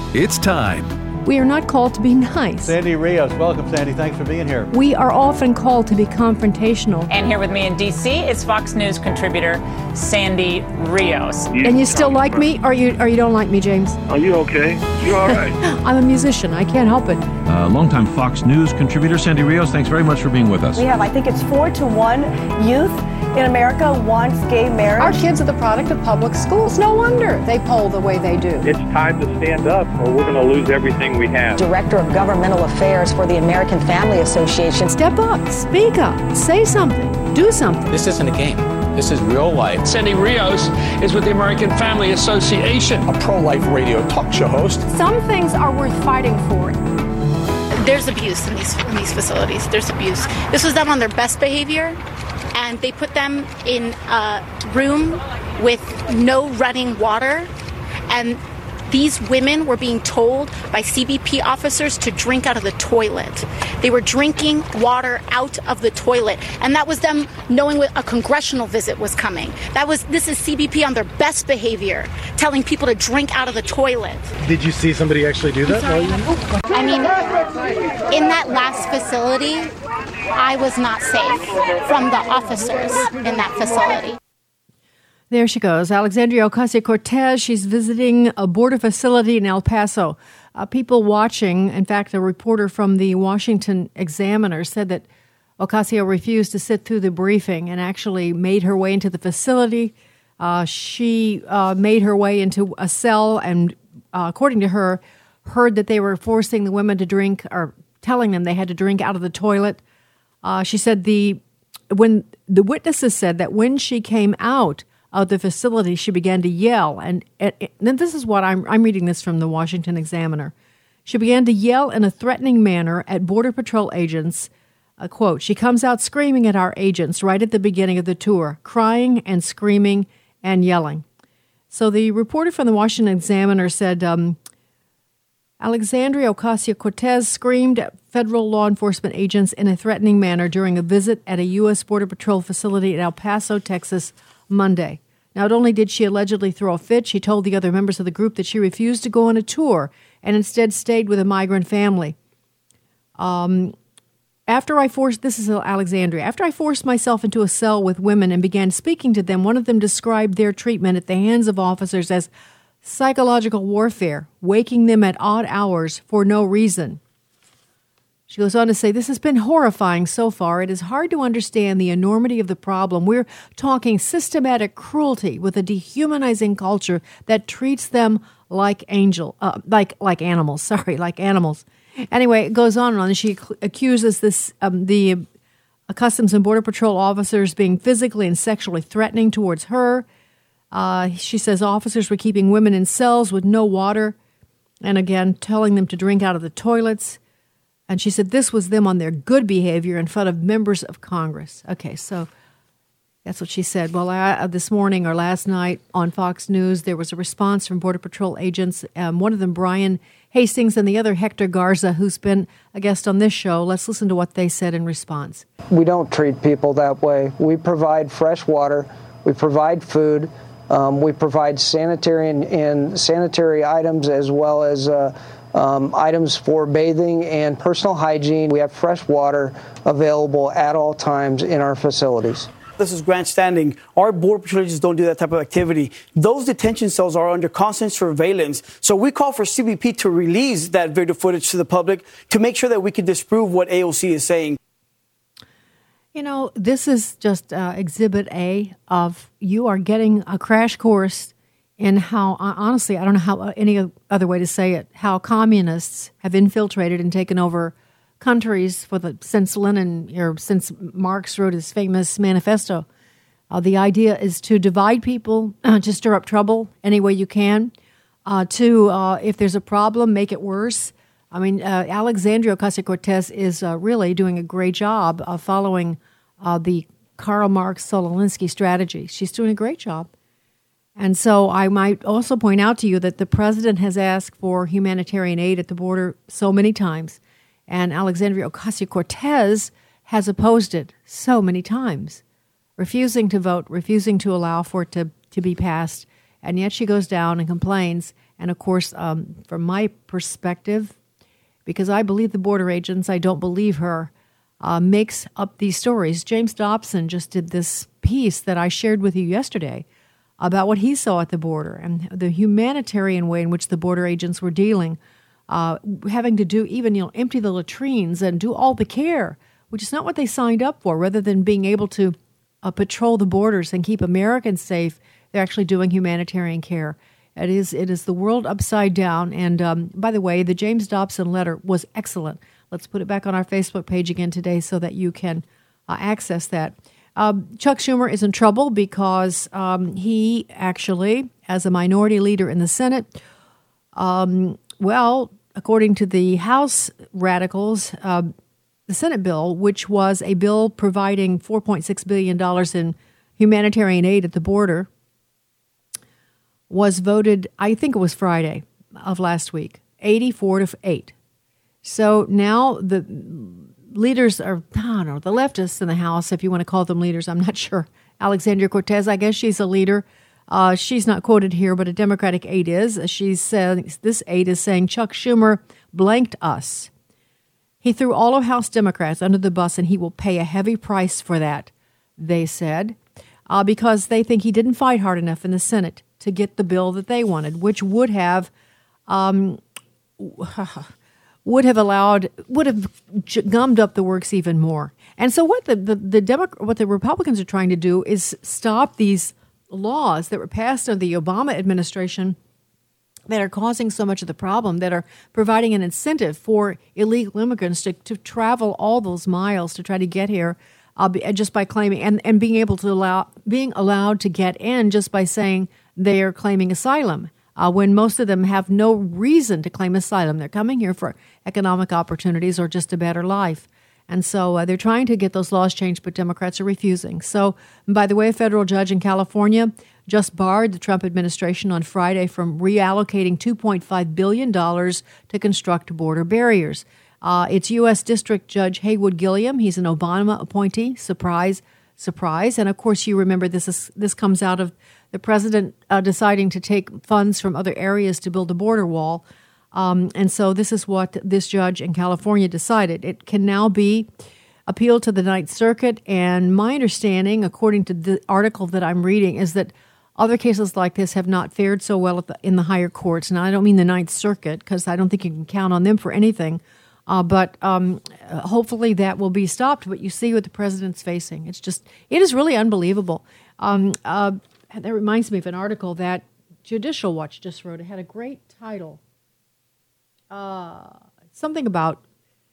It's time. We are not called to be nice. Sandy Rios, welcome, Sandy. Thanks for being here. We are often called to be confrontational. And here with me in D.C. is Fox News contributor Sandy Rios. And you still like me, or you don't like me, James? Are you okay? You all right? I'm a musician. I can't help it. Longtime Fox News contributor Sandy Rios, thanks very much for being with us. We have, I think it's 4-1 youth in America wants gay marriage. Our kids are the product of public schools. No wonder they poll the way they do. It's time to stand up or we're going to lose everything we have. Director of Governmental Affairs for the American Family Association. Step up, speak up, say something, do something. This isn't a game. This is real life. Sandy Rios is with the American Family Association. A pro-life radio talk show host. Some things are worth fighting for. There's abuse in these facilities. There's abuse. This was done on their best behavior, and they put them in a room with no running water, and these women were being told by CBP officers to drink out of the toilet. They were drinking water out of the toilet, and that was them knowing a congressional visit was coming. This is CBP on their best behavior, telling people to drink out of the toilet. Did you see somebody actually do that? I mean, in that last facility, I was not safe from the officers in that facility. There she goes, Alexandria Ocasio-Cortez. She's visiting a border facility in El Paso. People watching, in fact, a reporter from the Washington Examiner said that Ocasio refused to sit through the briefing and actually made her way into the facility. She made her way into a cell and, according to her, heard that they were forcing the women to drink or telling them they had to drink out of the toilet. She said when the witnesses said that when she came out of the facility, she began to yell. And then this is what I'm reading this from the Washington Examiner. She began to yell in a threatening manner at Border Patrol agents. Quote, she comes out screaming at our agents right at the beginning of the tour, crying and screaming and yelling. So the reporter from the Washington Examiner said, Alexandria Ocasio-Cortez screamed at federal law enforcement agents in a threatening manner during a visit at a U.S. Border Patrol facility in El Paso, Texas, Monday. Not only did she allegedly throw a fit, she told the other members of the group that she refused to go on a tour and instead stayed with a migrant family. After I forced myself into a cell with women and began speaking to them, one of them described their treatment at the hands of officers as psychological warfare, waking them at odd hours for no reason. She goes on to say, this has been horrifying so far. It is hard to understand the enormity of the problem. We're talking systematic cruelty with a dehumanizing culture that treats them like animals. Anyway, it goes on and on. She accuses the Customs and Border Patrol officers being physically and sexually threatening towards her. She says officers were keeping women in cells with no water and, again, telling them to drink out of the toilets. And she said this was them on their good behavior in front of members of Congress. Okay, so that's what she said. Well, this morning or last night on Fox News, there was a response from Border Patrol agents. One of them, Brian Hastings, and the other, Hector Garza, who's been a guest on this show. Let's listen to what they said in response. We don't treat people that way. We provide fresh water. We provide food. We provide sanitary items as well as items for bathing and personal hygiene. We have fresh water available at all times in our facilities. This is grandstanding. Our Border Patrol agents don't do that type of activity. Those detention cells are under constant surveillance. So we call for CBP to release that video footage to the public to make sure that we can disprove what AOC is saying. You know, this is just Exhibit A of you are getting a crash course in how, honestly, I don't know how any other way to say it, how communists have infiltrated and taken over countries since Marx wrote his famous manifesto. The idea is to divide people, to stir up trouble any way you can, if there's a problem, make it worse. I mean, Alexandria Ocasio-Cortez is really doing a great job of following the Karl Marx-Solinsky strategy. She's doing a great job. And so I might also point out to you that the president has asked for humanitarian aid at the border so many times, and Alexandria Ocasio-Cortez has opposed it so many times, refusing to vote, refusing to allow for it to be passed. And yet she goes down and complains. And, of course, from my perspective, because I believe the border agents, I don't believe her, makes up these stories. James Dobson just did this piece that I shared with you yesterday about what he saw at the border and the humanitarian way in which the border agents were dealing, having to do even, empty the latrines and do all the care, which is not what they signed up for. Rather than being able to patrol the borders and keep Americans safe, they're actually doing humanitarian care. It is the world upside down. And by the way, the James Dobson letter was excellent. Let's put it back on our Facebook page again today so that you can access that. Chuck Schumer is in trouble because he actually, as a minority leader in the Senate, according to the House radicals, the Senate bill, which was a bill providing $4.6 billion in humanitarian aid at the border, was voted, I think it was Friday of last week, 84-8. So now the leaders are, the leftists in the House, if you want to call them leaders, I'm not sure. Alexandria Cortez, I guess she's a leader. She's not quoted here, but a Democratic aide is. She said, this aide is saying Chuck Schumer blanked us. He threw all of House Democrats under the bus, and he will pay a heavy price for that, they said, because they think he didn't fight hard enough in the Senate to get the bill that they wanted, which would have gummed up the works even more. And so what the Republicans are trying to do is stop these laws that were passed under the Obama administration that are causing so much of the problem, that are providing an incentive for illegal immigrants to travel all those miles to try to get here, just by claiming and being allowed to get in just by saying they are claiming asylum, when most of them have no reason to claim asylum. They're coming here for economic opportunities or just a better life. And so they're trying to get those laws changed, but Democrats are refusing. So, by the way, a federal judge in California just barred the Trump administration on Friday from reallocating $2.5 billion to construct border barriers. It's U.S. District Judge Haywood Gilliam. He's an Obama appointee. Surprise, surprise. And, of course, you remember this comes out of the president deciding to take funds from other areas to build a border wall. And so this is what this judge in California decided. It can now be appealed to the Ninth Circuit. And my understanding, according to the article that I'm reading, is that other cases like this have not fared so well in the higher courts. Now, I don't mean the Ninth Circuit, because I don't think you can count on them for anything. But hopefully that will be stopped. But you see what the president's facing. It is really unbelievable. That reminds me of an article that Judicial Watch just wrote. It had a great title. Something about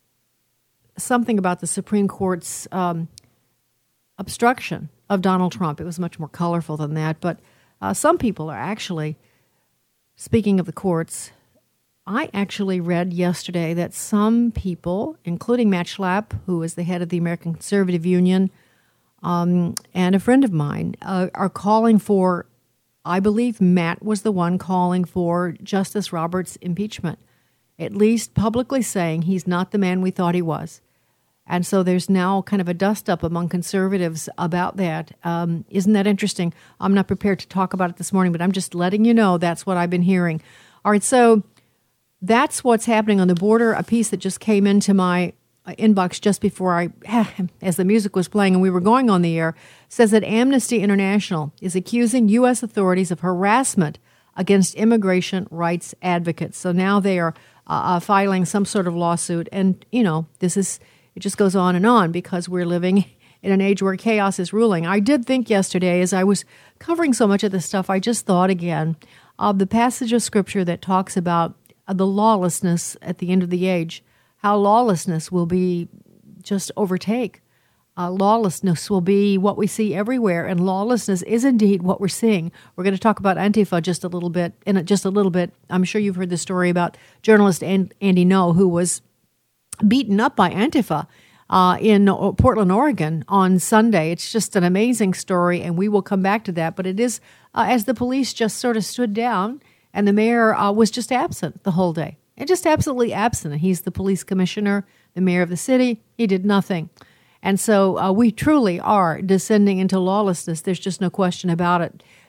the Supreme Court's obstruction of Donald Trump. It was much more colorful than that. But some people are actually, speaking of the courts, I actually read yesterday that some people, including Matt Schlapp, who is the head of the American Conservative Union, and a friend of mine, are calling for, I believe Matt was the one calling for Justice Roberts' impeachment, at least publicly saying he's not the man we thought he was. And so there's now kind of a dust-up among conservatives about that. Isn't that interesting? I'm not prepared to talk about it this morning, but I'm just letting you know that's what I've been hearing. All right, so that's what's happening on the border. A piece that just came into my inbox just before as the music was playing and we were going on the air, says that Amnesty International is accusing U.S. authorities of harassment against immigration rights advocates. So now they are filing some sort of lawsuit. And, it just goes on because we're living in an age where chaos is ruling. I did think yesterday, as I was covering so much of this stuff, I just thought again of the passage of Scripture that talks about the lawlessness at the end of the age, how lawlessness will be just overtake. Lawlessness will be what we see everywhere, and lawlessness is indeed what we're seeing. We're going to talk about Antifa in just a little bit. I'm sure you've heard the story about journalist Andy Ngo, who was beaten up by Antifa in Portland, Oregon on Sunday. It's just an amazing story, and we will come back to that. But it is, as the police just sort of stood down, and the mayor was just absent the whole day. And just absolutely absent. He's the police commissioner, the mayor of the city. He did nothing. And so we truly are descending into lawlessness. There's just no question about it.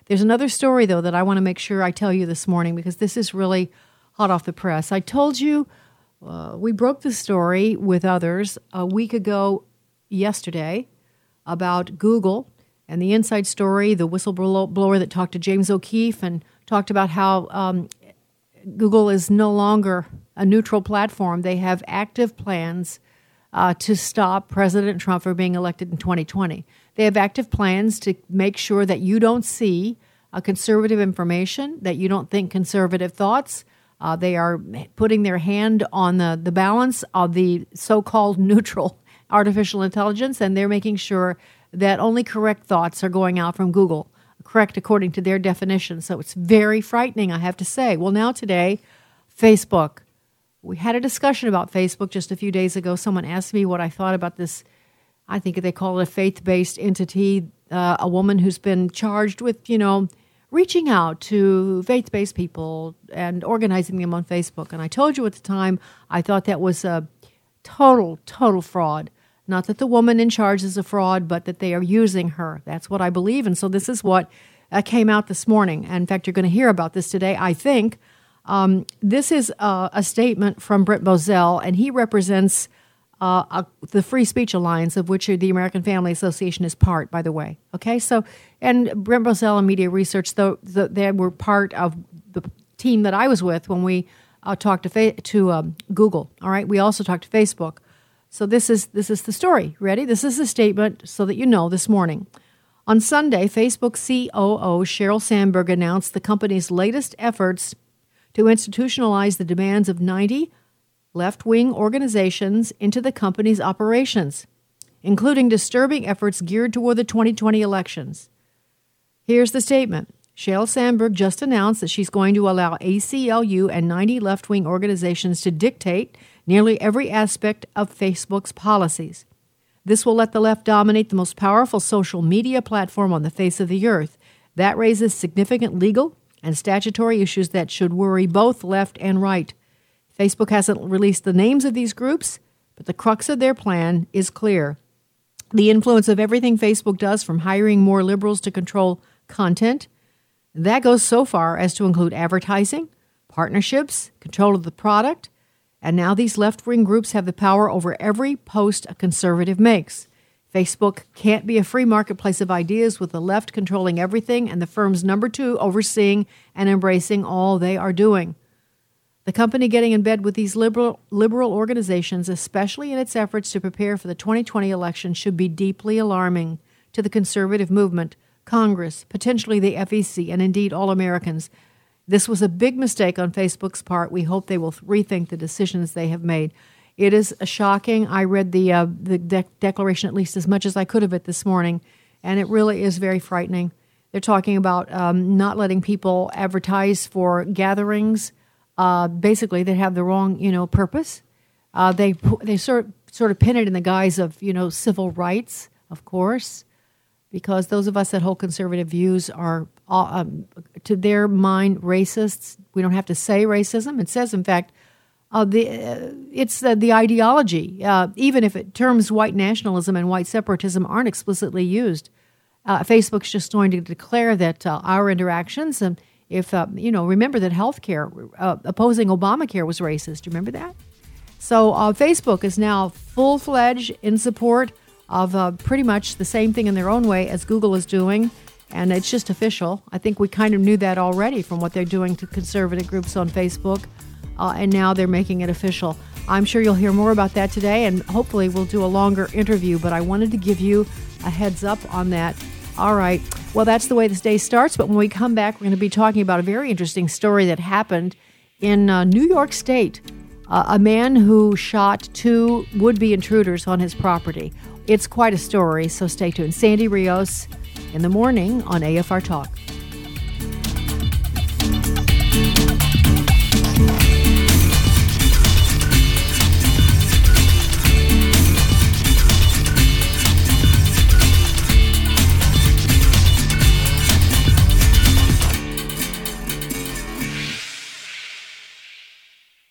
There's another story, though, that I want to make sure I tell you this morning because this is really hot off the press. I told you we broke the story with others a week ago yesterday about Google and the inside story, the whistleblower that talked to James O'Keefe and talked about how Google is no longer a neutral platform. They have active plans to stop President Trump from being elected in 2020. They have active plans to make sure that you don't see conservative information, that you don't think conservative thoughts. They are putting their hand on the balance of the so-called neutral artificial intelligence, and they're making sure that only correct thoughts are going out from Google, correct according to their definition. So it's very frightening, I have to say. Well, now today, Facebook. We had a discussion about Facebook just a few days ago. Someone asked me what I thought about this. I think they call it a faith-based entity, a woman who's been charged with, reaching out to faith-based people and organizing them on Facebook. And I told you at the time, I thought that was a total fraud. Not that the woman in charge is a fraud, but that they are using her. That's what I believe. And so this is what came out this morning. And in fact, you're going to hear about this today, I think. This is a statement from Brent Bozell, and he represents the Free Speech Alliance, of which the American Family Association is part, by the way. Okay, so, and Brent Bozell and Media Research, they were part of the team that I was with when we talked to Google. All right, we also talked to Facebook. So this is the story. Ready? This is the statement so that you know this morning. On Sunday, Facebook COO Sheryl Sandberg announced the company's latest efforts to institutionalize the demands of 90 left-wing organizations into the company's operations, including disturbing efforts geared toward the 2020 elections. Here's the statement. Sheryl Sandberg just announced that she's going to allow ACLU and 90 left-wing organizations to dictate nearly every aspect of Facebook's policies. This will let the left dominate the most powerful social media platform on the face of the earth. That raises significant legal and statutory issues that should worry both left and right. Facebook hasn't released the names of these groups, but the crux of their plan is clear. The influence of everything Facebook does, from hiring more liberals to control content, that goes so far as to include advertising, partnerships, control of the product, and now these left-wing groups have the power over every post a conservative makes. Facebook can't be a free marketplace of ideas with the left controlling everything and the firm's number two overseeing and embracing all they are doing. The company getting in bed with these liberal organizations, especially in its efforts to prepare for the 2020 election, should be deeply alarming to the conservative movement, Congress, potentially the FEC, and indeed all Americans. This was a big mistake on Facebook's part. We hope they will rethink the decisions they have made. It is shocking. I read the declaration at least as much as I could of it this morning, and it really is very frightening. They're talking about not letting people advertise for gatherings. Basically, they have the wrong, purpose. They sort of pin it in the guise of, civil rights, of course, because those of us that hold conservative views are, to their mind, racists. We don't have to say racism. It says, in fact, it's the ideology. Even if terms white nationalism and white separatism aren't explicitly used, Facebook's just going to declare that our interactions, and if, remember that healthcare, opposing Obamacare was racist. Do you remember that? So Facebook is now full-fledged in support of pretty much the same thing in their own way as Google is doing, and it's just official. I think we kind of knew that already from what they're doing to conservative groups on Facebook, and now they're making it official. I'm sure you'll hear more about that today, and hopefully we'll do a longer interview, but I wanted to give you a heads up on that. All right. Well, that's the way this day starts, but when we come back, we're going to be talking about a very interesting story that happened in New York State. A man who shot 2 would-be intruders on his property. It's quite a story, so stay tuned. Sandy Rios in the morning on AFR Talk.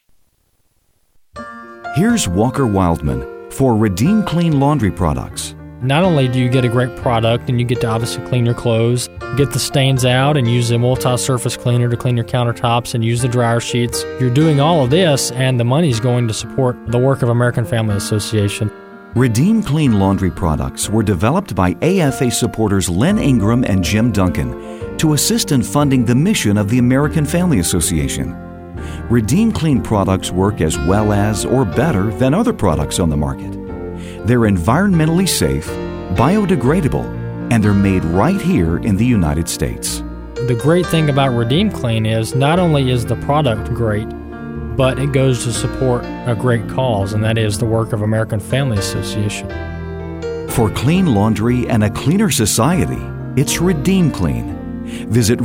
Here's Walker Wildman for Redeem Clean Laundry Products. Not only do you get a great product and you get to obviously clean your clothes, get the stains out and use the multi-surface cleaner to clean your countertops and use the dryer sheets. You're doing all of this and the money's going to support the work of American Family Association. Redeem Clean laundry products were developed by AFA supporters Len Ingram and Jim Duncan to assist in funding the mission of the American Family Association. Redeem Clean products work as well as or better than other products on the market. They're environmentally safe, biodegradable, and they're made right here in the United States. The great thing about Redeem Clean is not only is the product great, but it goes to support a great cause, and that is the work of American Family Association. For clean laundry and a cleaner society, it's Redeem Clean. Visit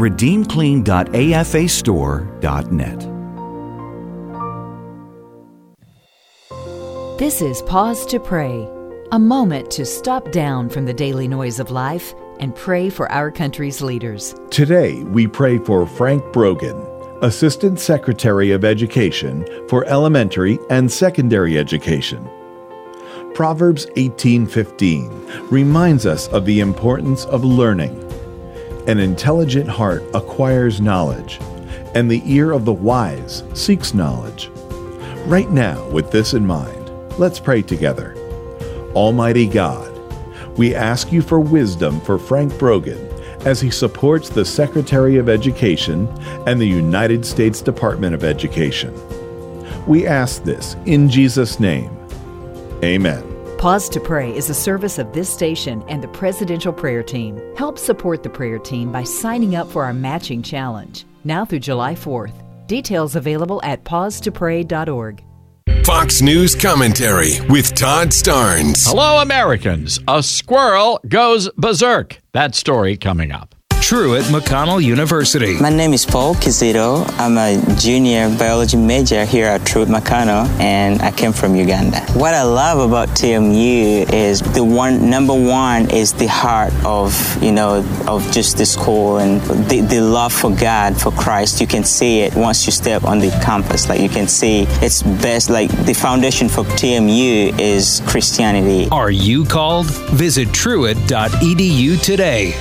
redeemclean.afastore.net. This is Pause to Pray, a moment to stop down from the daily noise of life and pray for our country's leaders. Today, we pray for Frank Brogan, Assistant Secretary of Education for Elementary and Secondary Education. Proverbs 18:15 reminds us of the importance of learning. An intelligent heart acquires knowledge, and the ear of the wise seeks knowledge. Right now, with this in mind, let's pray together. Almighty God, we ask you for wisdom for Frank Brogan as he supports the Secretary of Education and the United States Department of Education. We ask this in Jesus' name. Amen. Pause to Pray is a service of this station and the Presidential Prayer Team. Help support the prayer team by signing up for our matching challenge, now through July 4th. Details available at pausetopray.org. Fox News Commentary with Todd Starnes. Hello, Americans. A squirrel goes berserk. That story coming up. Truett McConnell University. My name is Paul Kizito. I'm a junior biology major here at Truett McConnell, and I came from Uganda. What I love about TMU is number one is the heart of just the school and the love for God, for Christ. You can see it once you step on the campus. Like you can see it's best. Like the foundation for TMU is Christianity. Are you called? Visit truett.edu today.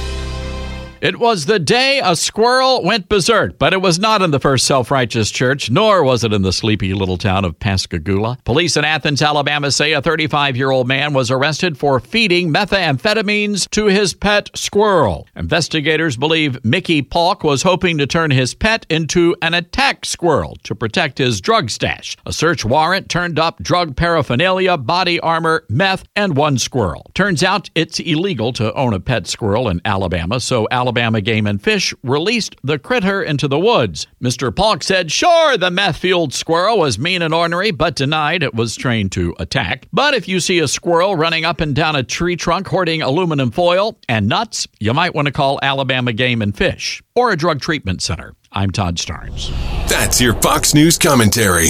It was the day a squirrel went berserk, but it was not in the First Self-Righteous Church, nor was it in the sleepy little town of Pascagoula. Police in Athens, Alabama say a 35-year-old man was arrested for feeding methamphetamines to his pet squirrel. Investigators believe Mickey Polk was hoping to turn his pet into an attack squirrel to protect his drug stash. A search warrant turned up drug paraphernalia, body armor, meth, and one squirrel. Turns out it's illegal to own a pet squirrel in Alabama, so Alabama Game and Fish released the critter into the woods. Mr. Polk said, sure, the meth-fueled squirrel was mean and ornery, but denied it was trained to attack. But if you see a squirrel running up and down a tree trunk hoarding aluminum foil and nuts, you might want to call Alabama Game and Fish or a drug treatment center. I'm Todd Starnes. That's your Fox News Commentary.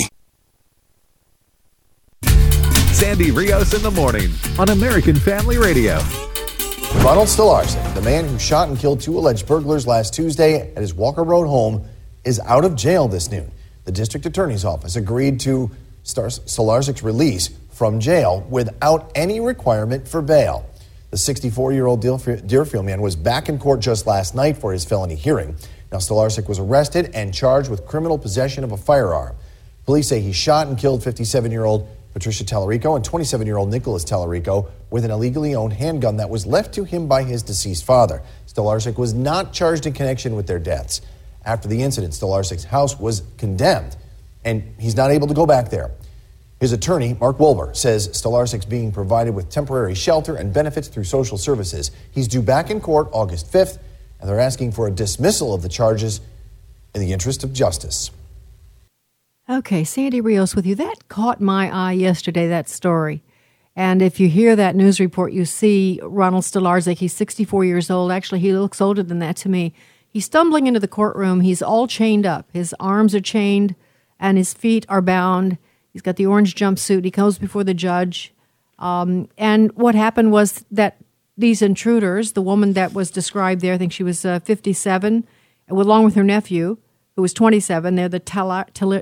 Sandy Rios in the morning on American Family Radio. Ronald Stolarczyk, the man who shot and killed two alleged burglars last Tuesday at his Walker Road home, is out of jail this noon. The district attorney's office agreed to Stolarczyk's release from jail without any requirement for bail. The 64-year-old Deerfield man was back in court just last night for his felony hearing. Now, Stolarczyk was arrested and charged with criminal possession of a firearm. Police say he shot and killed 57-year-old Patricia Tallarico and 27-year-old Nicholas Tallarico with an illegally owned handgun that was left to him by his deceased father. Stolarczyk was not charged in connection with their deaths. After the incident, Stolarczyk's house was condemned, and he's not able to go back there. His attorney, Mark Wolber, says Stolarczyk's being provided with temporary shelter and benefits through social services. He's due back in court August 5th, and they're asking for a dismissal of the charges in the interest of justice. Okay, Sandy Rios with you. That caught my eye yesterday, that story. And if you hear that news report, you see Ronald Stolarczyk. He's 64 years old. Actually, he looks older than that to me. He's stumbling into the courtroom. He's all chained up. His arms are chained and his feet are bound. He's got the orange jumpsuit. He goes before the judge. And what happened was that these intruders, the woman that was described there, I think she was 57, along with her nephew, who was 27, they're the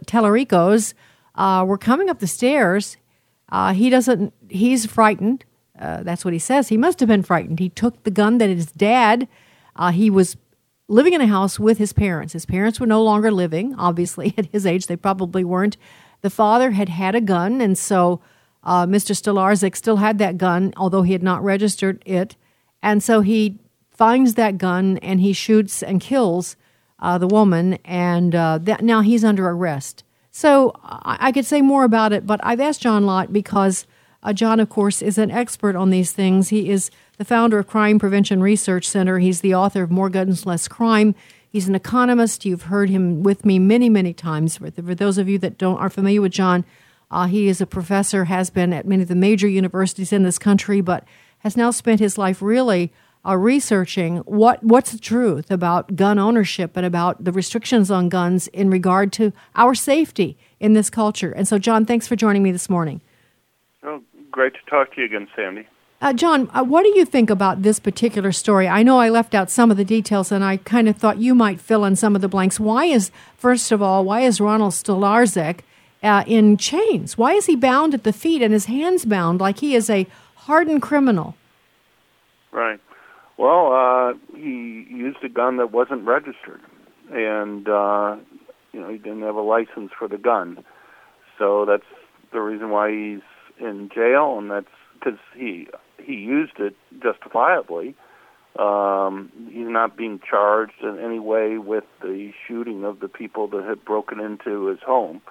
Tallaricos, were coming up the stairs. He's frightened. That's what he says. He must have been frightened. He took the gun that his dad, he was living in a house with his parents. His parents were no longer living, obviously, at his age. They probably weren't. The father had a gun, and so Mr. Stolarczyk still had that gun, although he had not registered it. And so he finds that gun, and he shoots and kills the woman, and now he's under arrest. So I could say more about it, but I've asked John Lott because John, of course, is an expert on these things. He is the founder of Crime Prevention Research Center. He's the author of More Guns, Less Crime. He's an economist. You've heard him with me many, many times. For those of you that aren't familiar with John, he is a professor, has been at many of the major universities in this country, but has now spent his life really researching what's the truth about gun ownership and about the restrictions on guns in regard to our safety in this culture. And so, John, thanks for joining me this morning. Well, great to talk to you again, Sandy. John, what do you think about this particular story? I know I left out some of the details, and I kind of thought you might fill in some of the blanks. First of all, why is Ronald Stolarczyk in chains? Why is he bound at the feet and his hands bound like he is a hardened criminal? Right. Well, he used a gun that wasn't registered, and he didn't have a license for the gun. So that's the reason why he's in jail, and that's because he used it justifiably. He's not being charged in any way with the shooting of the people that had broken into his home.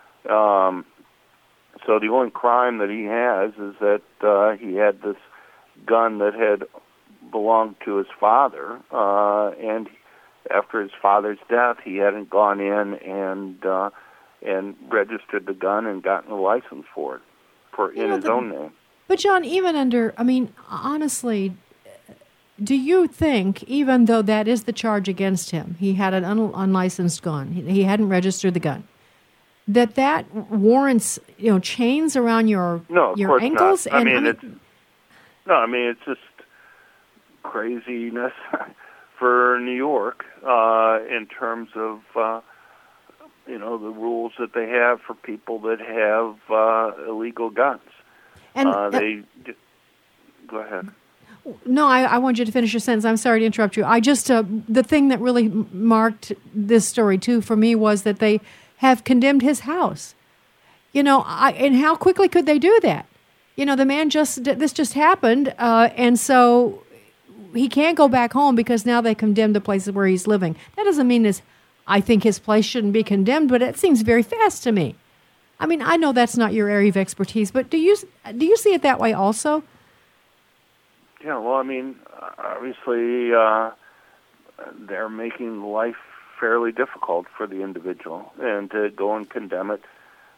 So the only crime that he has is that he had this gun that had belonged to his father, and after his father's death, he hadn't gone in and registered the gun and gotten a license for it in his own name. But John, honestly, do you think, even though that is the charge against him, he had an unlicensed gun, he hadn't registered the gun, that warrants chains around your ankles? Not. It's just craziness for New York in terms of the rules that they have for people that have illegal guns. And go ahead. No, I want you to finish your sentence. I'm sorry to interrupt you. I just the thing that really marked this story too for me was that they have condemned his house. And how quickly could they do that? The man this just happened, and so he can't go back home because now they condemned the places where he's living. That doesn't mean I think his place shouldn't be condemned, but it seems very fast to me. I mean, I know that's not your area of expertise, but do you see it that way also? Yeah, well, obviously they're making life fairly difficult for the individual, and to go and condemn it,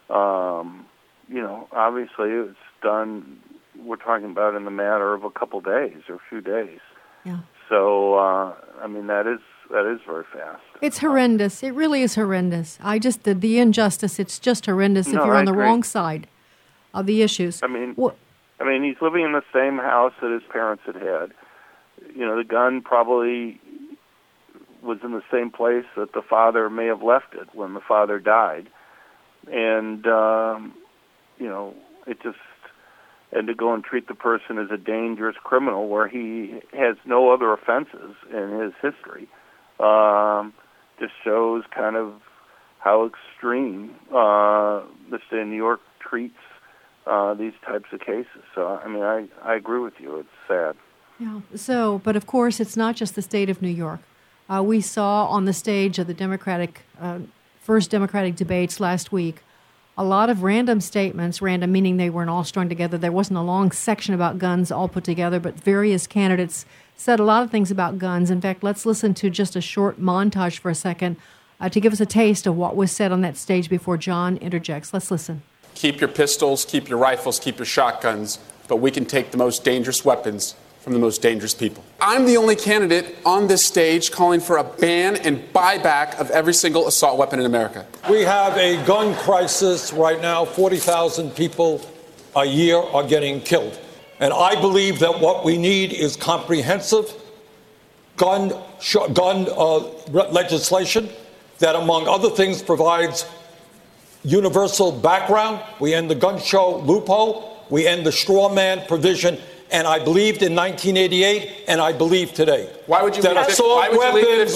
obviously it's done, we're talking about in the matter of a couple days or a few days. Yeah. So, that is very fast. It's horrendous. It really is horrendous. The injustice, it's just horrendous if you're on the wrong side of the issues. He's living in the same house that his parents had. The gun probably was in the same place that the father may have left it when the father died. And, and to go and treat the person as a dangerous criminal where he has no other offenses in his history, just shows kind of how extreme the state of New York treats these types of cases. So, I agree with you. It's sad. Yeah. So, but of course, it's not just the state of New York. We saw on the stage of the first Democratic debates last week a lot of random statements, random meaning they weren't all strung together. There wasn't a long section about guns all put together, but various candidates said a lot of things about guns. In fact, let's listen to just a short montage for a second to give us a taste of what was said on that stage before John interjects. Let's listen. Keep your pistols, keep your rifles, keep your shotguns, but we can take the most dangerous weapons from the most dangerous people. I'm the only candidate on this stage calling for a ban and buyback of every single assault weapon in America. We have a gun crisis right now. 40,000 people a year are getting killed. And I believe that what we need is comprehensive gun legislation that, among other things, provides universal background. We end the gun show loophole. We end the straw man provision and I believed in 1988, and I believe today. Why would you that leave assault weapons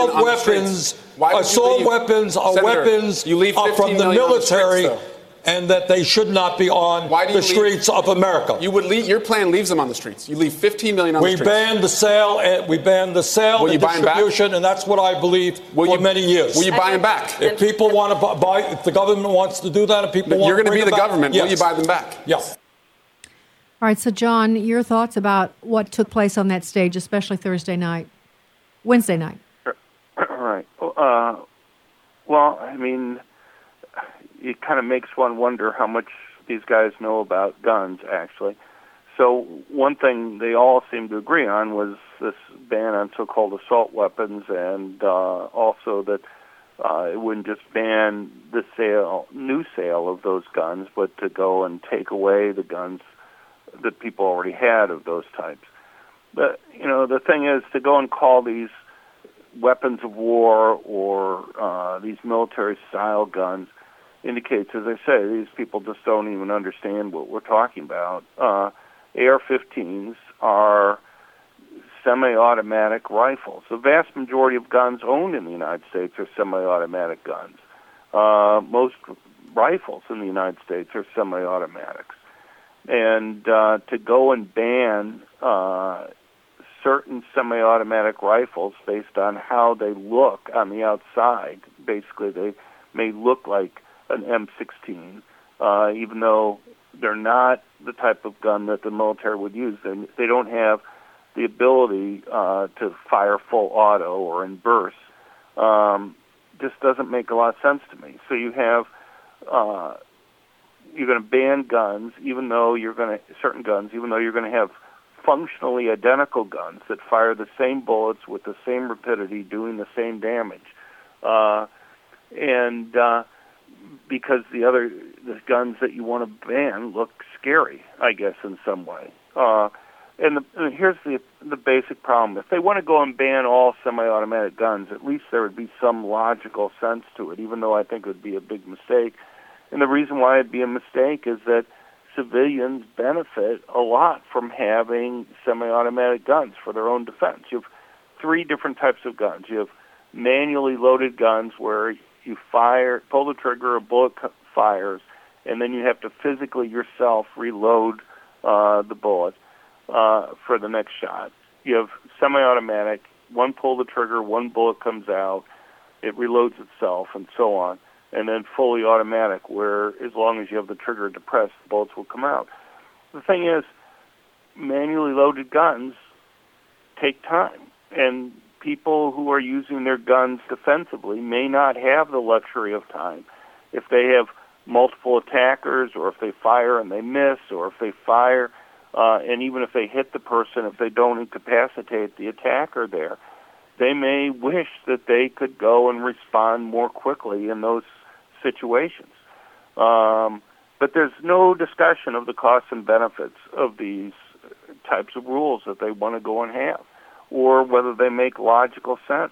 are weapons from the military, and that they should not be on the streets of America. You would leave. Your plan leaves them on the streets. You leave 15 million on the streets. We banned the sale and distribution, and that's what I believed for many years. Will you buy them back? If people want to buy, if the government wants to do that, if people want you're to going to be the back, government. yes. Will you buy them back? Yes. All right, so John, your thoughts about what took place on that stage, especially Wednesday night? Right. Well, I mean, it kind of makes one wonder how much these guys know about guns, actually. So one thing they all seemed to agree on was this ban on so-called assault weapons, and also that it wouldn't just ban the new sale of those guns, but to go and take away the guns that people already had of those types. But, the thing is, to go and call these weapons of war or these military-style guns indicates, as I say, these people just don't even understand what we're talking about. AR-15s are semi-automatic rifles. The vast majority of guns owned in the United States are semi-automatic guns. Most rifles in the United States are semi-automatics. And to go and ban certain semi-automatic rifles based on how they look on the outside, basically they may look like an M16, even though they're not the type of gun that the military would use. They don't have the ability to fire full auto or in bursts. Just doesn't make a lot of sense to me. So you have you're going to ban guns, even though you're going to have functionally identical guns that fire the same bullets with the same rapidity, doing the same damage, and because the guns that you want to ban look scary, I guess, in some way. And here's the basic problem. If they want to go and ban all semi-automatic guns, at least there would be some logical sense to it, even though I think it would be a big mistake. And the reason why it'd be a mistake is that civilians benefit a lot from having semi-automatic guns for their own defense. You have three different types of guns. You have manually loaded guns where you pull the trigger, a bullet fires, and then you have to physically yourself reload the bullet for the next shot. You have semi-automatic, one pull the trigger, one bullet comes out, it reloads itself, and so on. And then fully automatic, where as long as you have the trigger depressed, the bullets will come out. The thing is, manually loaded guns take time, and people who are using their guns defensively may not have the luxury of time. If they have multiple attackers, or if they fire and they miss, or if they fire and even if they hit the person, if they don't incapacitate the attacker there, they may wish that they could go and respond more quickly in those situations. But there's no discussion of the costs and benefits of these types of rules that they want to go and have, or whether they make logical sense.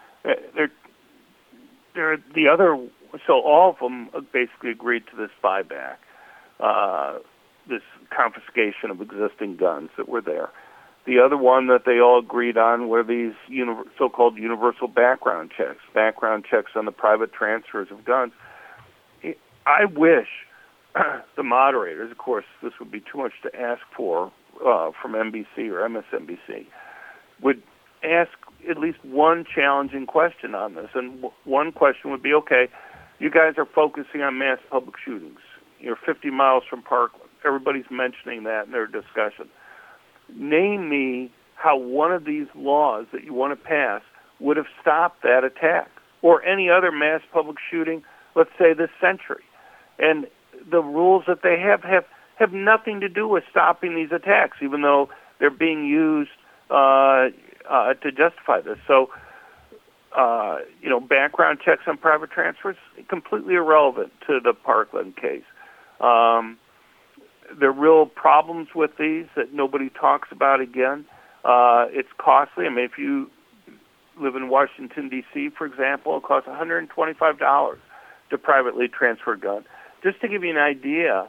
So all of them basically agreed to this buyback, this confiscation of existing guns that were there. The other one that they all agreed on were these so-called universal background checks on the private transfers of guns. I wish the moderators, of course, this would be too much to ask for from NBC or MSNBC, would ask at least one challenging question on this. And one question would be, okay, you guys are focusing on mass public shootings. You're 50 miles from Parkland. Everybody's mentioning that in their discussion. Name me how one of these laws that you want to pass would have stopped that attack or any other mass public shooting, let's say this century. And the rules that they have nothing to do with stopping these attacks, even though they're being used to justify this. So, background checks on private transfers, completely irrelevant to the Parkland case. There are real problems with these that nobody talks about again. It's costly. I mean, if you live in Washington, D.C., for example, it costs $125 to privately transfer a gun. Just to give you an idea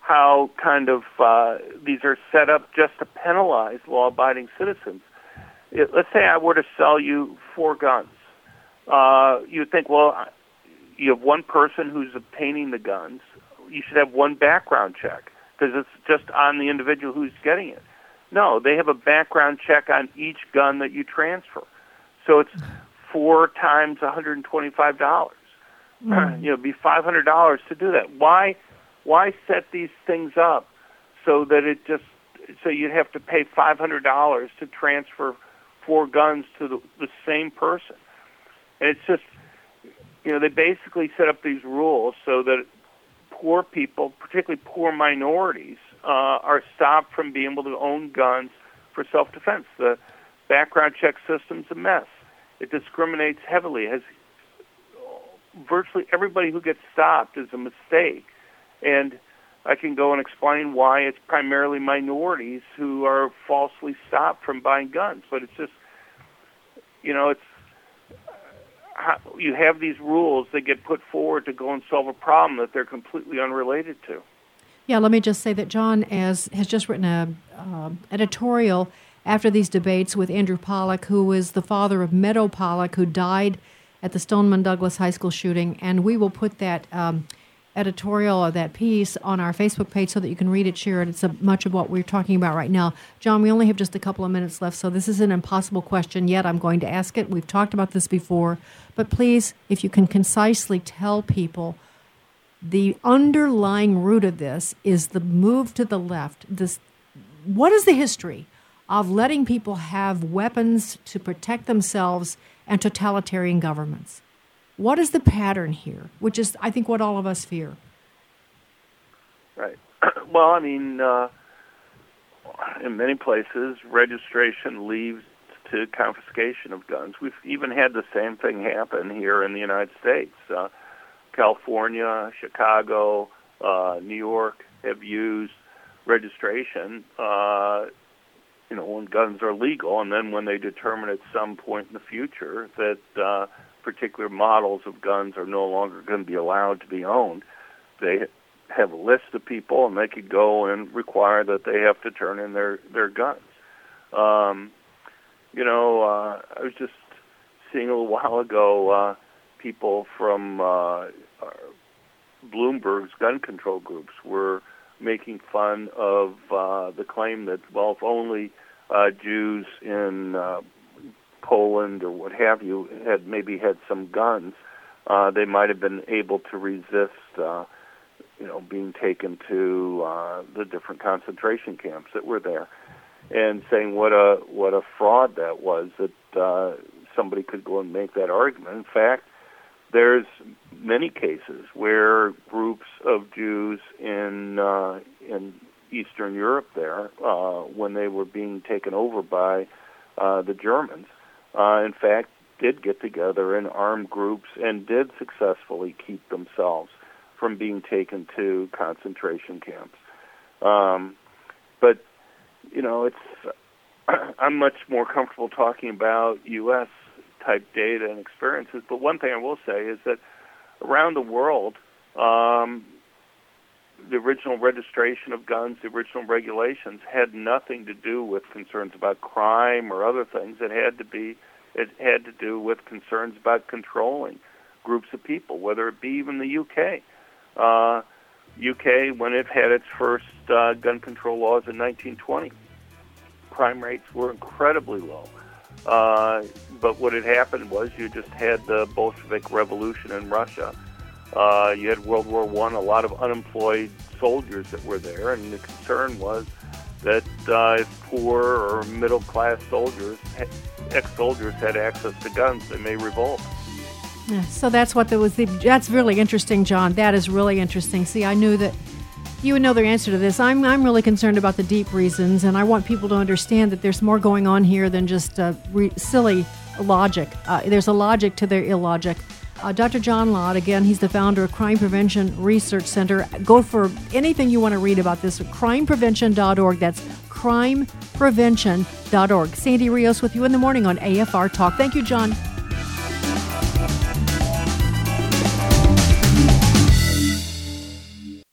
how kind of these are set up just to penalize law-abiding citizens. Let's say I were to sell you 4 guns. You'd think, well, you have one person who's obtaining the guns. You should have one background check because it's just on the individual who's getting it. No, they have a background check on each gun that you transfer. So it's 4 times $125. It'd be $500 to do that. Why set these things up so that so you'd have to pay $500 to transfer 4 guns to the same person? And it's just, they basically set up these rules so that poor people, particularly poor minorities, are stopped from being able to own guns for self-defense. The background check system's a mess. It discriminates heavily. It has virtually everybody who gets stopped is a mistake. And I can go and explain why it's primarily minorities who are falsely stopped from buying guns. But it's just, you have these rules that get put forward to go and solve a problem that they're completely unrelated to. Yeah, let me just say that John has just written an editorial after these debates with Andrew Pollack, who is the father of Meadow Pollack, who died at the Stoneman Douglas High School shooting. And we will put that editorial or that piece on our Facebook page so that you can read it, share it. It's much of what we're talking about right now. John, we only have just a couple of minutes left, so this is an impossible question yet. I'm going to ask it. We've talked about this before. But please, if you can concisely tell people the underlying root of this is the move to the left. What is the history of letting people have weapons to protect themselves and totalitarian governments? What is the pattern here, which is, I think, what all of us fear? Right. Well, I mean, in many places, registration leads to confiscation of guns. We've even had the same thing happen here in the United States. California, Chicago, New York have used registration, when guns are legal, and then when they determine at some point in the future that particular models of guns are no longer going to be allowed to be owned, they have a list of people, and they could go and require that they have to turn in their guns. I was just seeing a little while ago people from Bloomberg's gun control groups were making fun of the claim that, well, if only Jews in Poland or what have you had some guns, they might have been able to resist, being taken to the different concentration camps that were there, and saying what a fraud that was that somebody could go and make that argument. In fact, there's many cases where groups of Jews in Eastern Europe there, when they were being taken over by the Germans, in fact, did get together in armed groups and did successfully keep themselves from being taken to concentration camps. But, I'm much more comfortable talking about U.S. type data and experiences. But one thing I will say is that around the world, the original registration of guns, the original regulations had nothing to do with concerns about crime or other things. It had to do with concerns about controlling groups of people, whether it be even the UK. UK, when it had its first gun control laws in 1920, crime rates were incredibly low. But what had happened was you just had the Bolshevik Revolution in Russia. You had World War I, a lot of unemployed soldiers that were there, and the concern was that if poor or middle-class soldiers, ex-soldiers, had access to guns, they may revolt. Yeah, so that's what there was. That's really interesting, John. That is really interesting. See, I knew that you would know the answer to this. I'm really concerned about the deep reasons, and I want people to understand that there's more going on here than just silly logic. There's a logic to their illogic. Dr. John Lott, again, he's the founder of Crime Prevention Research Center. Go for anything you want to read about this at crimeprevention.org. That's crimeprevention.org. Sandy Rios with you in the morning on AFR Talk. Thank you, John.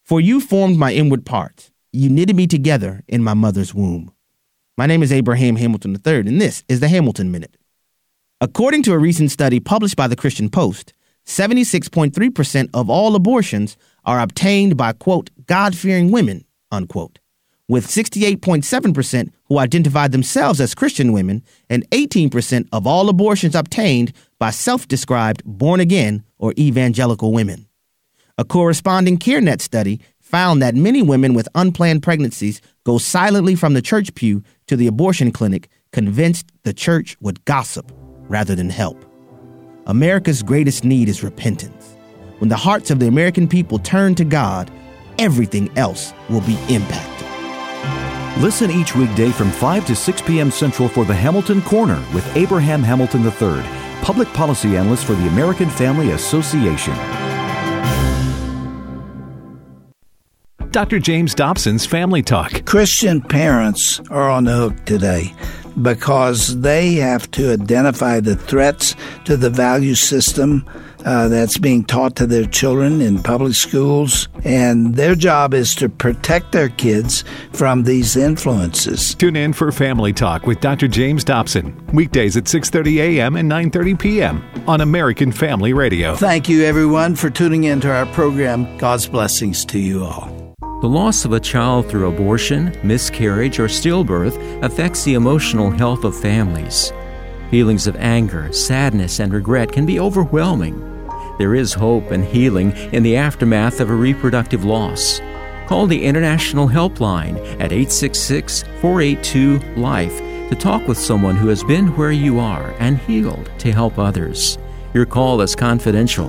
For you formed my inward parts. You knitted me together in my mother's womb. My name is Abraham Hamilton III, and this is the Hamilton Minute. According to a recent study published by the Christian Post, 76.3% of all abortions are obtained by, quote, God-fearing women, unquote, with 68.7% who identified themselves as Christian women and 18% of all abortions obtained by self-described born-again or evangelical women. A corresponding CareNet study found that many women with unplanned pregnancies go silently from the church pew to the abortion clinic, convinced the church would gossip rather than help. America's greatest need is repentance. When the hearts of the American people turn to God, everything else will be impacted. Listen each weekday from 5 to 6 p.m. Central for the Hamilton Corner with Abraham Hamilton III, Public Policy Analyst for the American Family Association. Dr. James Dobson's Family Talk. Christian parents are on the hook today because they have to identify the threats to the value system that's being taught to their children in public schools, and their job is to protect their kids from these influences. Tune in for Family Talk with Dr. James Dobson, weekdays at 6:30 a.m. and 9:30 p.m. on American Family Radio. Thank you, everyone, for tuning into our program. God's blessings to you all. The loss of a child through abortion, miscarriage, or stillbirth affects the emotional health of families. Feelings of anger, sadness, and regret can be overwhelming. There is hope and healing in the aftermath of a reproductive loss. Call the International Helpline at 866-482-LIFE to talk with someone who has been where you are and healed to help others. Your call is confidential.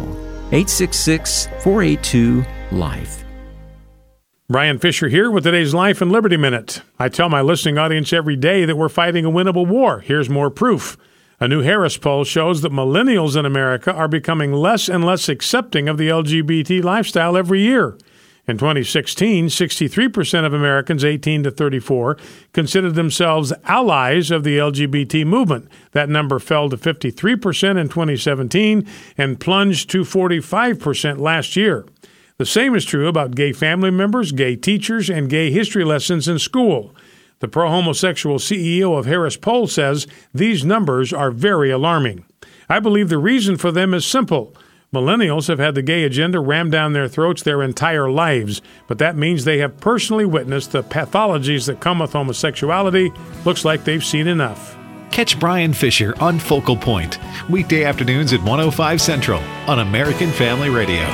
866-482-LIFE. Brian Fisher here with today's Life and Liberty Minute. I tell my listening audience every day that we're fighting a winnable war. Here's more proof. A new Harris poll shows that millennials in America are becoming less and less accepting of the LGBT lifestyle every year. In 2016, 63% of Americans 18 to 34 considered themselves allies of the LGBT movement. That number fell to 53% in 2017 and plunged to 45% last year. The same is true about gay family members, gay teachers, and gay history lessons in school. The pro-homosexual CEO of Harris Poll says these numbers are very alarming. I believe the reason for them is simple. Millennials have had the gay agenda rammed down their throats their entire lives, but that means they have personally witnessed the pathologies that come with homosexuality. Looks like they've seen enough. Catch Brian Fisher on Focal Point, weekday afternoons at 1:05 Central on American Family Radio.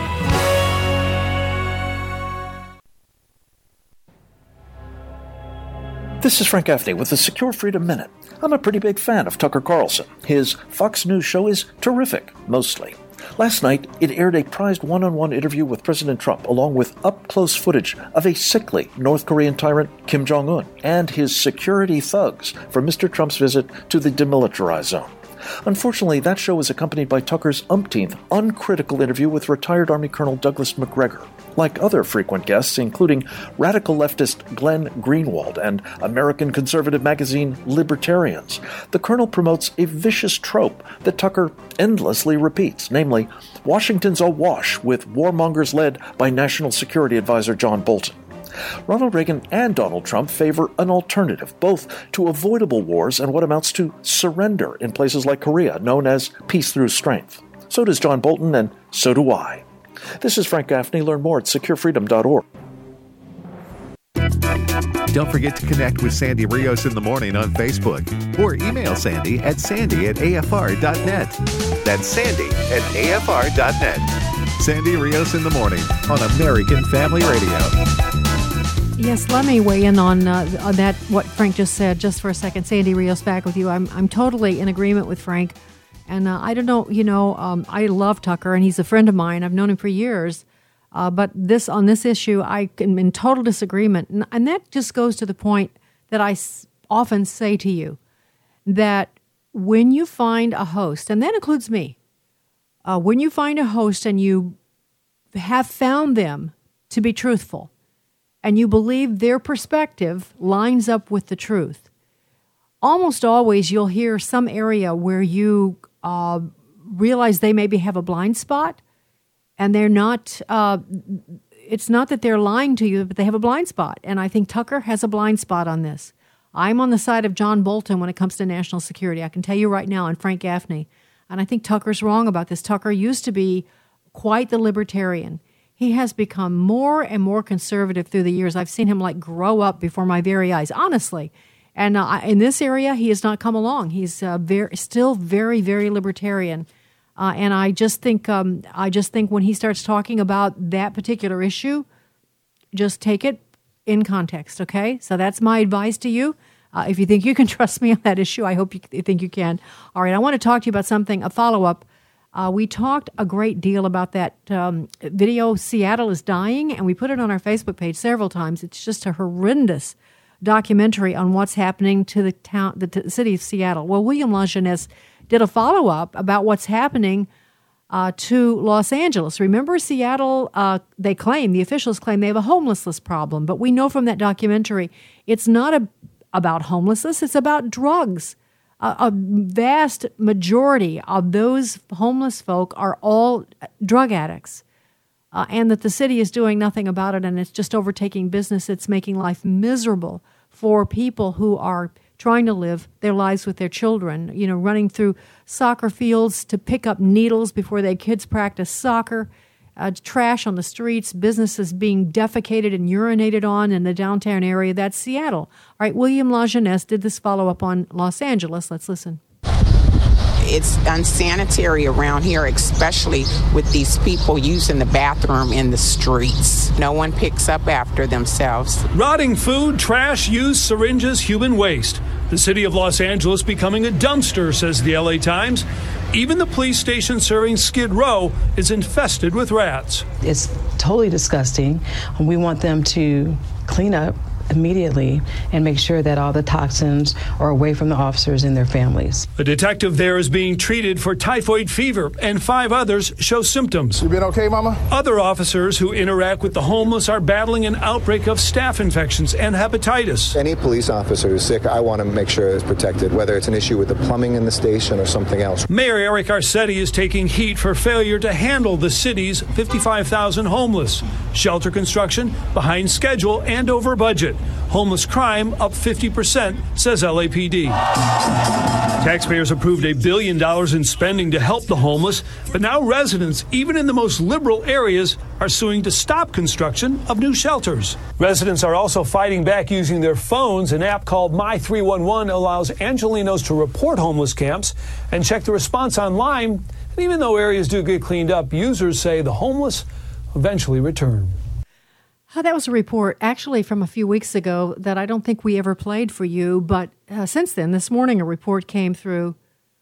This is Frank Gaffney with the Secure Freedom Minute. I'm a pretty big fan of Tucker Carlson. His Fox News show is terrific, mostly. Last night, it aired a prized one-on-one interview with President Trump, along with up-close footage of a sickly North Korean tyrant, Kim Jong-un, and his security thugs for Mr. Trump's visit to the demilitarized zone. Unfortunately, that show was accompanied by Tucker's umpteenth uncritical interview with retired Army Colonel Douglas Macgregor. Like other frequent guests, including radical leftist Glenn Greenwald and American conservative magazine Libertarians, the colonel promotes a vicious trope that Tucker endlessly repeats, namely, Washington's awash with warmongers led by National Security Advisor John Bolton. Ronald Reagan and Donald Trump favor an alternative, both to avoidable wars and what amounts to surrender in places like Korea, known as peace through strength. So does John Bolton, and so do I. This is Frank Gaffney. Learn more at securefreedom.org. Don't forget to connect with Sandy Rios in the morning on Facebook or email Sandy at sandy@afr.net. That's sandy@afr.net. Sandy Rios in the morning on American Family Radio. Yes, let me weigh in on that, what Frank just said, just for a second. Sandy Rios back with you. I'm totally in agreement with Frank. And I don't know, I love Tucker, and he's a friend of mine. I've known him for years. But on this issue, I am in total disagreement. And that just goes to the point that I often say to you, that when you find a host, and that includes me, when you find a host and you have found them to be truthful, and you believe their perspective lines up with the truth, almost always you'll hear some area where you realize they maybe have a blind spot, and they're not, it's not that they're lying to you, but they have a blind spot. And I think Tucker has a blind spot on this. I'm on the side of John Bolton when it comes to national security. I can tell you right now, and Frank Gaffney. And I think Tucker's wrong about this. Tucker used to be quite the libertarian. He has become more and more conservative through the years. I've seen him grow up before my very eyes, honestly. And in this area, he has not come along. He's still very, very libertarian. And I just think when he starts talking about that particular issue, just take it in context, okay? So that's my advice to you. If you think you can trust me on that issue, I hope you think you can. All right, I want to talk to you about something, a follow-up. We talked a great deal about that video, Seattle is Dying, and we put it on our Facebook page several times. It's just a horrendous documentary on what's happening to the city of Seattle. Well, William LaJeunesse did a follow-up about what's happening to Los Angeles. Remember, Seattle, the officials claim they have a homelessness problem, but we know from that documentary it's not about homelessness, it's about drugs. A vast majority of those homeless folk are all drug addicts, and that the city is doing nothing about it, and it's just overtaking business. It's making life miserable for people who are trying to live their lives with their children, running through soccer fields to pick up needles before their kids practice soccer, trash on the streets, businesses being defecated and urinated on in the downtown area. That's Seattle. All right, William LaJeunesse did this follow-up on Los Angeles. Let's listen. It's unsanitary around here, especially with these people using the bathroom in the streets. No one picks up after themselves. Rotting food, trash, used syringes, human waste. The city of Los Angeles becoming a dumpster, says the LA Times. Even the police station serving Skid Row is infested with rats. It's totally disgusting. We want them to clean up immediately and make sure that all the toxins are away from the officers and their families. A detective there is being treated for typhoid fever, and 5 others show symptoms. You been okay, Mama? Other officers who interact with the homeless are battling an outbreak of staph infections and hepatitis. Any police officer who's sick, I want to make sure is protected, whether it's an issue with the plumbing in the station or something else. Mayor Eric Garcetti is taking heat for failure to handle the city's 55,000 homeless. Shelter construction behind schedule and over budget. Homeless crime up 50%, says LAPD. Taxpayers approved $1 billion in spending to help the homeless, but now residents, even in the most liberal areas, are suing to stop construction of new shelters. Residents are also fighting back using their phones. An app called My311 allows Angelenos to report homeless camps and check the response online. And even though areas do get cleaned up, users say the homeless eventually return. That was a report actually from a few weeks ago that I don't think we ever played for you. But since then, this morning, a report came through.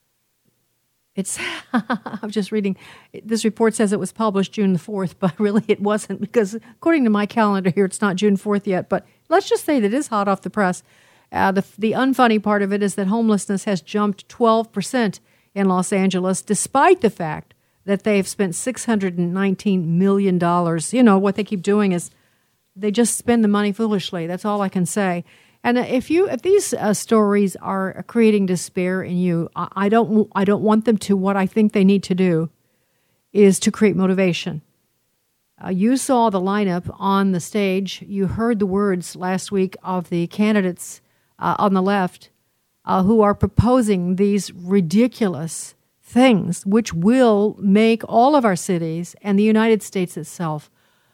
I'm just reading. This report says it was published June the 4th, but really it wasn't, because according to my calendar here, it's not June 4th yet. But let's just say that it is hot off the press. The unfunny part of it is that homelessness has jumped 12% in Los Angeles, despite the fact that they've spent $619 million. What they keep doing is they just spend the money foolishly. That's all I can say. And if these stories are creating despair in you, I don't want them to. What I think they need to do is to create motivation. You saw the lineup on the stage. You heard the words last week of the candidates on the left who are proposing these ridiculous things, which will make all of our cities and the United States itself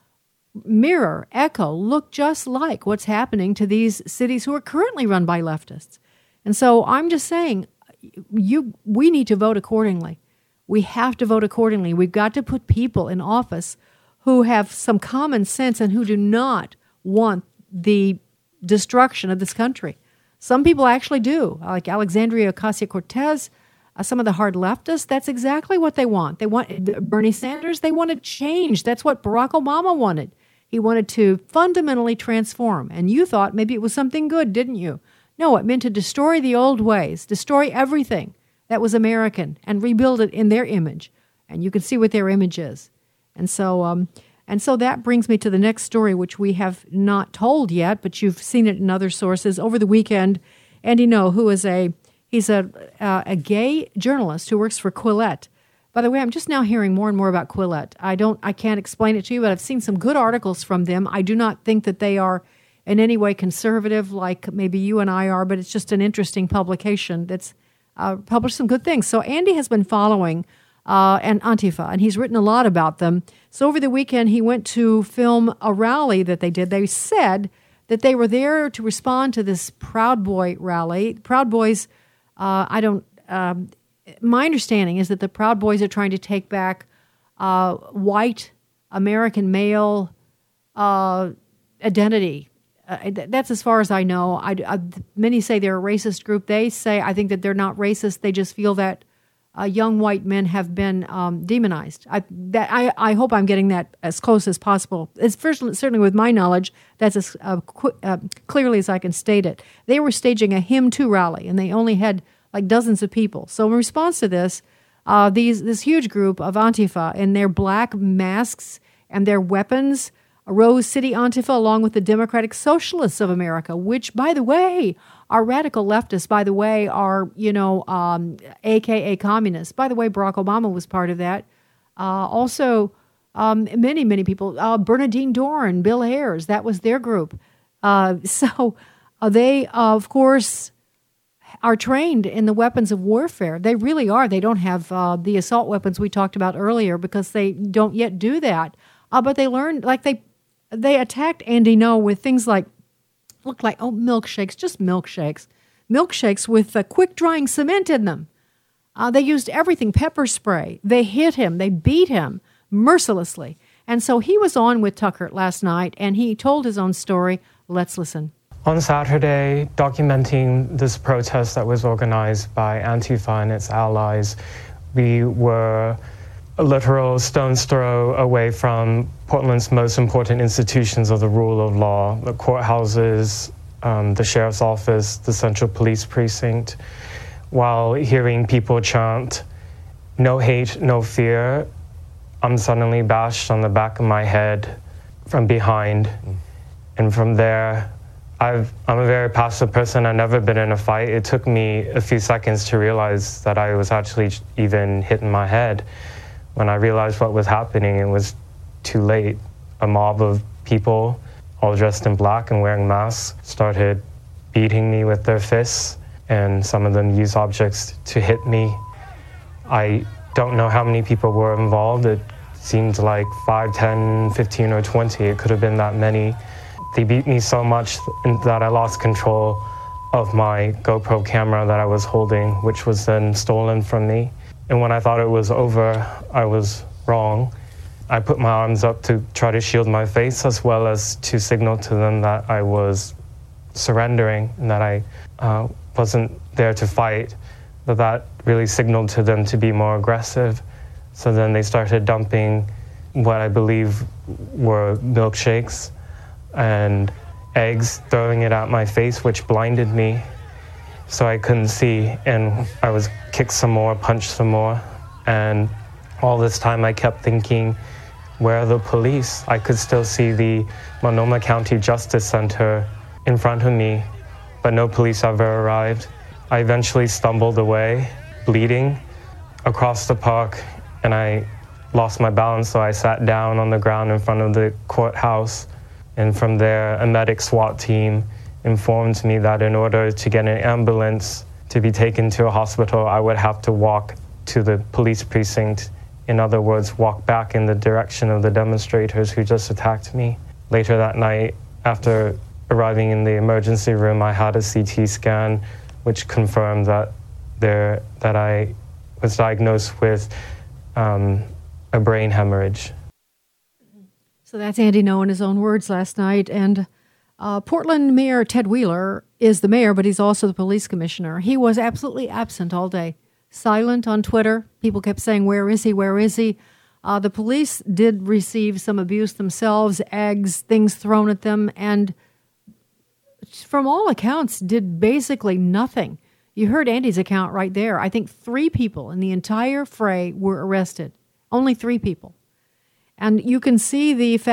look just like what's happening to these cities who are currently run by leftists. And so I'm just saying, we need to vote accordingly. We have to vote accordingly. We've got to put people in office who have some common sense and who do not want the destruction of this country. Some people actually do, like Alexandria Ocasio-Cortez, some of the hard leftists. That's exactly what they want. They want Bernie Sanders. They wanted change. That's what Barack Obama wanted. He wanted to fundamentally transform. And you thought maybe it was something good, didn't you? No, it meant to destroy the old ways, destroy everything that was American and rebuild it in their image. And you can see what their image is. And so that brings me to the next story, which we have not told yet, but you've seen it in other sources. Over the weekend, Andy Ngo, who is he's a gay journalist who works for Quillette, By the way, I'm just now hearing more and more about Quillette. I can't explain it to you, but I've seen some good articles from them. I do not think that they are in any way conservative like maybe you and I are, but it's just an interesting publication that's published some good things. So Andy has been following and Antifa, and he's written a lot about them. So over the weekend, he went to film a rally that they did. They said that they were there to respond to this Proud Boy rally. Proud Boys, my understanding is that the Proud Boys are trying to take back white American male identity. That's as far as I know. Many say they're a racist group. They say, I think that they're not racist. They just feel that young white men have been demonized. I hope I'm getting that as close as possible. Certainly with my knowledge, that's as clearly as I can state it. They were staging a Him Too rally, and they only had like dozens of people. So in response to this, this huge group of Antifa in their black masks and their weapons, Rose City Antifa, along with the Democratic Socialists of America, which, by the way, are radical leftists, by the way, are, AKA communists. By the way, Barack Obama was part of that. Also, many, many people, Bernardine Dohrn, Bill Ayers, that was their group. So they, of course, are trained in the weapons of warfare. They really are. They don't have the assault weapons we talked about earlier because they don't yet do that. But they learned, like they attacked Andy Ngo with things like, milkshakes, just milkshakes. Milkshakes with quick-drying cement in them. They used everything, pepper spray. They hit him. They beat him mercilessly. And so he was on with Tucker last night, and he told his own story. Let's listen. On Saturday, documenting this protest that was organized by Antifa and its allies, we were a literal stone's throw away from Portland's most important institutions of the rule of law, the courthouses, the sheriff's office, the Central Police Precinct. While hearing people chant, "No hate, no fear," I'm suddenly bashed on the back of my head from behind. And from there, I'm a very passive person. I've never been in a fight. It took me a few seconds to realize that I was actually even hitting my head. When I realized what was happening, it was too late. A mob of people, all dressed in black and wearing masks, started beating me with their fists, and some of them used objects to hit me. I don't know how many people were involved. It seemed like 5, 10, 15, or 20. It could have been that many. They beat me so much that I lost control of my GoPro camera that I was holding, which was then stolen from me. And when I thought it was over, I was wrong. I put my arms up to try to shield my face, as well as to signal to them that I was surrendering and that I wasn't there to fight. But that really signaled to them to be more aggressive. So then they started dumping what I believe were milkshakes and eggs, throwing it at my face, which blinded me. So I couldn't see, and I was kicked some more, punched some more. And all this time I kept thinking, where are the police? I could still see the Multnomah County Justice Center in front of me, but no police ever arrived. I eventually stumbled away, bleeding, across the park, and I lost my balance, so I sat down on the ground in front of the courthouse. And from there, a medic SWAT team informed me that in order to get an ambulance to be taken to a hospital, I would have to walk to the police precinct. In other words, walk back in the direction of the demonstrators who just attacked me. Later that night, after arriving in the emergency room, I had a CT scan, which confirmed that I was diagnosed with a brain hemorrhage. So that's Andy Ngo in his own words last night. And Portland Mayor Ted Wheeler is the mayor, but he's also the police commissioner. He was absolutely absent all day, silent on Twitter. People kept saying, where is he, where is he? The police did receive some abuse themselves, eggs, things thrown at them, and from all accounts did basically nothing. You heard Andy's account right there. I think 3 people in the entire fray were arrested. Only 3 people. And you can see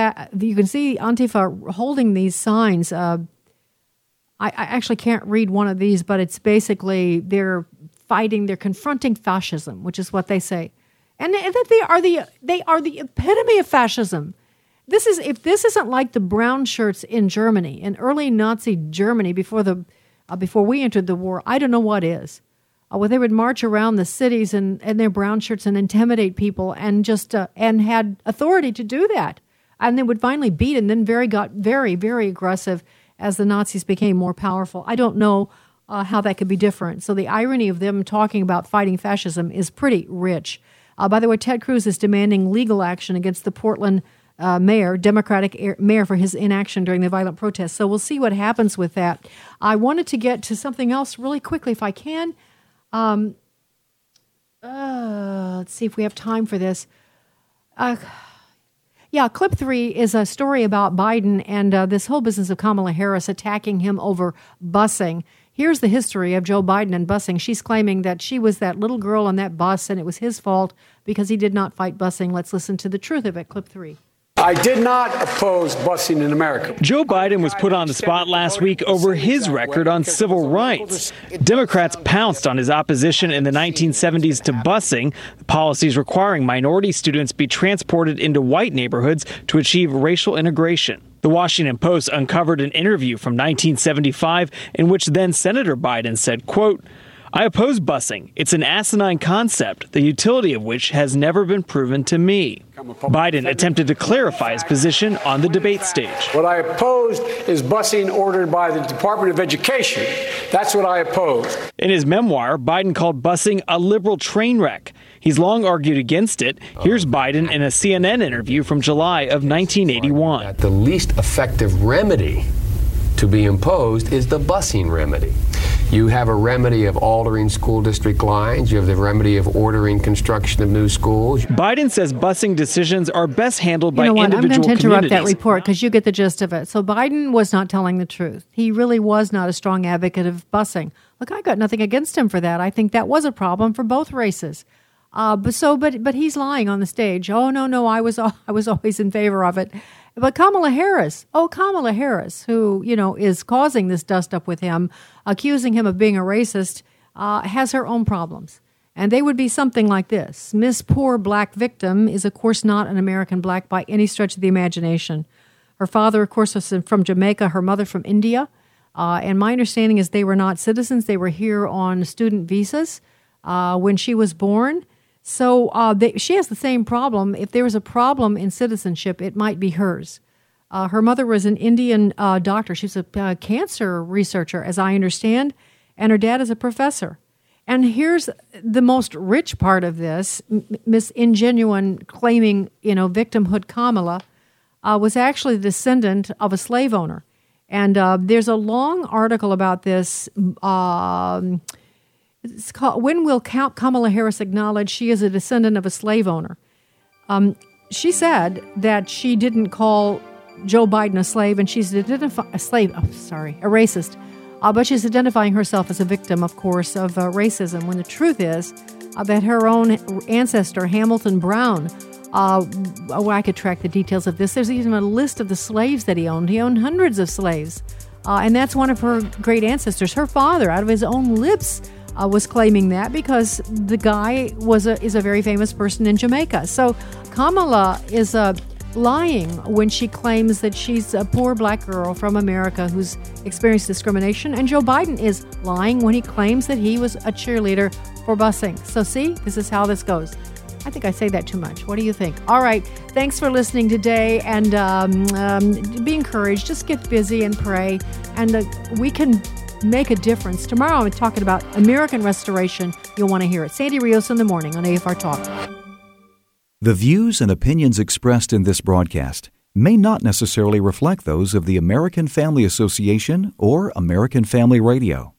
Antifa holding these signs. I actually can't read one of these, but it's basically they're confronting fascism, which is what they say. and that they are the epitome of fascism. If this isn't like the brown shirts in Germany, in early Nazi Germany before we entered the war, I don't know what is. Where they would march around the cities in their brown shirts and intimidate people, and and had authority to do that, and they would finally beat, and then got very, very aggressive as the Nazis became more powerful. I don't know how that could be different. So the irony of them talking about fighting fascism is pretty rich. By the way, Ted Cruz is demanding legal action against the Portland Democratic mayor for his inaction during the violent protests. So we'll see what happens with that. I wanted to get to something else really quickly, if I can. Let's see if we have time for this. Clip 3 is a story about Biden and this whole business of Kamala Harris attacking him over busing. Here's the history of Joe Biden and busing. She's claiming that she was that little girl on that bus and it was his fault because he did not fight busing. Let's listen to the truth of it. Clip 3. I did not oppose busing in America. Joe Biden was put on the spot last week over his record on civil rights. Democrats pounced on his opposition in the 1970s to busing, policies requiring minority students be transported into white neighborhoods to achieve racial integration. The Washington Post uncovered an interview from 1975 in which then Senator Biden said, quote, "I oppose busing. It's an asinine concept, the utility of which has never been proven to me." Biden attempted to clarify his position on the debate stage. What I opposed is busing ordered by the Department of Education. That's what I opposed. In his memoir, Biden called busing a liberal train wreck. He's long argued against it. Here's Biden in a CNN interview from July of 1981. The least effective remedy to be imposed is the busing remedy. You have a remedy of altering school district lines. You have the remedy of ordering construction of new schools. Biden says busing decisions are best handled by individual communities. I'm going to interrupt that communities. report because you get the gist of it. So Biden was not telling the truth. He really was not a strong advocate of busing. Look, I got nothing against him for that. I think that was a problem for both races. But he's lying on the stage. Oh, no, I was always in favor of it. But Kamala Harris, who, is causing this dust up with him, accusing him of being a racist, has her own problems. And they would be something like this. Miss Poor Black Victim is, of course, not an American black by any stretch of the imagination. Her father, of course, was from Jamaica, her mother from India. And my understanding is they were not citizens. They were here on student visas when she was born. So she has the same problem. If there was a problem in citizenship, it might be hers. Her mother was an Indian doctor. She's a cancer researcher, as I understand, and her dad is a professor. And here's the most rich part of this. Miss Ingenuine claiming, victimhood Kamala was actually the descendant of a slave owner. And there's a long article about this. It's called, "When Will Kamala Harris Acknowledge She is a Descendant of a Slave Owner?" She said that she didn't call Joe Biden a slave, and she's a racist. But she's identifying herself as a victim, of course, of racism, when the truth is that her own ancestor, Hamilton Brown, I could track the details of this. There's even a list of the slaves that he owned. He owned hundreds of slaves. And that's one of her great ancestors. Her father, out of his own lips, was claiming that because the guy is a very famous person in Jamaica. So Kamala is lying when she claims that she's a poor black girl from America who's experienced discrimination. And Joe Biden is lying when he claims that he was a cheerleader for busing. So see, this is how this goes. I think I say that too much. What do you think? All right. Thanks for listening today. And be encouraged. Just get busy and pray. And we can make a difference. Tomorrow I'm talking about American restoration. You'll want to hear it. Sandy Rios in the morning on AFR Talk. The views and opinions expressed in this broadcast may not necessarily reflect those of the American Family Association or American Family Radio.